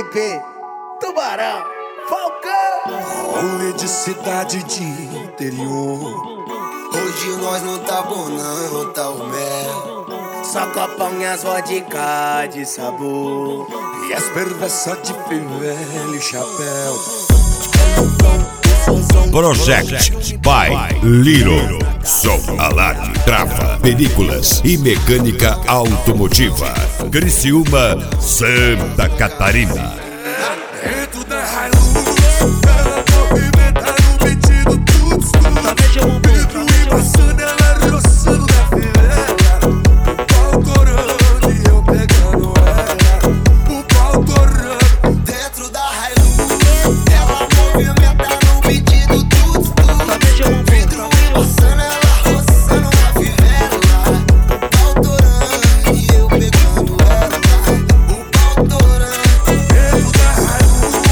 MP, Tubarão, Falcão. Rolê de cidade de interior. Hoje nós não tá bom não, tá o mel. Só copão e as vodka de sabor. E as perversas de fivela e chapéu. Project by Little. Som, alarme, trava, películas e mecânica automotiva. Criciúma, Santa Catarina. Dentro da Hilux, ela movimenta no metido tudo escuro. Vidro embaçando, ela roçando da fivela. O pau torando e eu pegando ela. O pau torando. Dentro da Hilux, ela movimenta no metido tudo escuro. Vidro embaçando, ela roçando da fivela. O pau torando e eu pegando ela. O pau torando. Dentro da Hilux.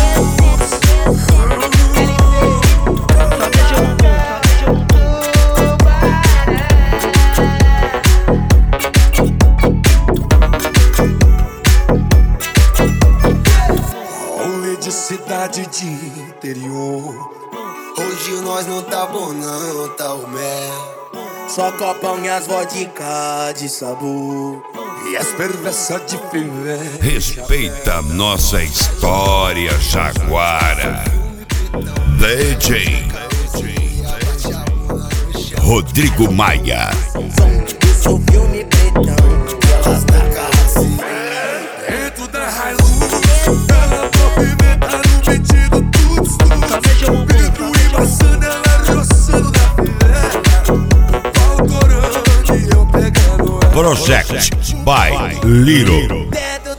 Rolê de cidade de interior. Hoje nós não tá bom não, tá o mel. Só copão e as vodka de sabor. E as perversas de fivela. Respeita nossa história, Jaguara. DJ Rodrigo Maia. Sou filme pretão, elas da casa. Dentro da Hilux, ela movimenta no metido tudo escuro. Vidro embaçando, ela roçando da fivela. O pau torando e eu pegando ela. Project by Little. Dentro